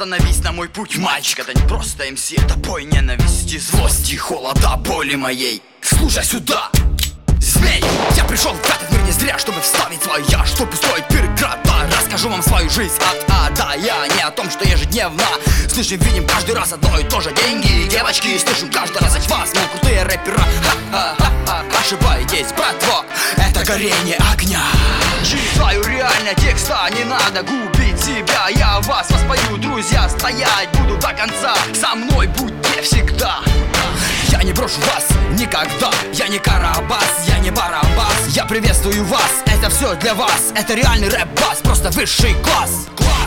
становись на мой путь, мальчик. Это не просто МС, это бой ненависти, злости, холода, боли моей. Слушай сюда, змей, я пришел в этот мир не зря, чтобы вставить свой я, чтобы устроить пир града. Расскажу вам свою жизнь от А до Я, не о том, что ежедневно слышим, видим каждый раз одно и то же. Деньги, девочки, слышим каждый раз от вас, мы крутые рэпера. Ха-ха-ха-ха, ошибаетесь, братва, это горение огня. Читаю реально текста, не надо губить себя. Я вас воспою, друзья, стоять буду до конца. Со мной будьте всегда. Я не брошу вас никогда. Я не Карабас, я не Барабас. Я приветствую вас, это все для вас. Это реальный рэп-бас, просто высший класс.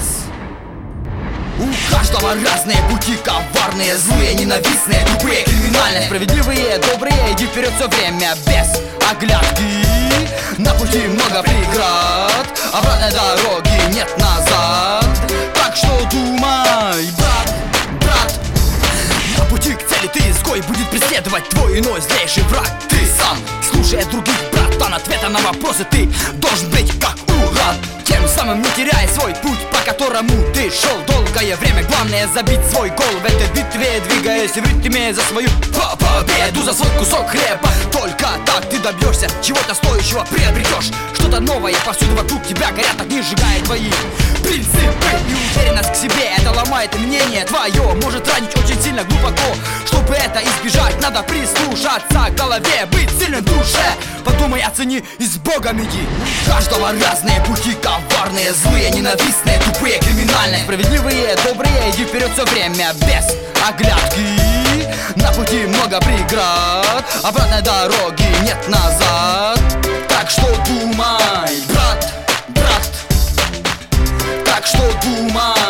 У каждого разные пути, коварные, злые, ненавистные, тупые, криминальные, справедливые, добрые. Иди вперед все время без оглядки. На пути много преград, обратной дороги нет назад. Так что думай, брат, на пути к цели ты изгой, будет преследовать твой иной злейший враг. Ты сам, слушая других, братан, ответа на вопросы ты должен быть как уран. Тем самым не теряя свой путь, по которому ты шел долгое время. Главное забить свой гол в этой битве, двигаясь в ритме за свою победу, за свой кусок хлеба. Только так ты добьешься чего-то стоящего, приобретешь что-то новое. Повсюду вокруг тебя горят огни, сжигая твои принципы и уверенность к себе. Это ломает мнение твое, может ранить очень сильно глубоко. Чтобы это избежать, надо прислушаться к голове, быть сильным в душе. Подумай, оцени и с Богом иди. У каждого разные пути, коварные, злые, ненавистные, тупые, криминальные, справедливые, добрые. Иди вперед все время без оглядки. На пути много преград, обратной дороги нет назад. Так что думай, брат, так что думай.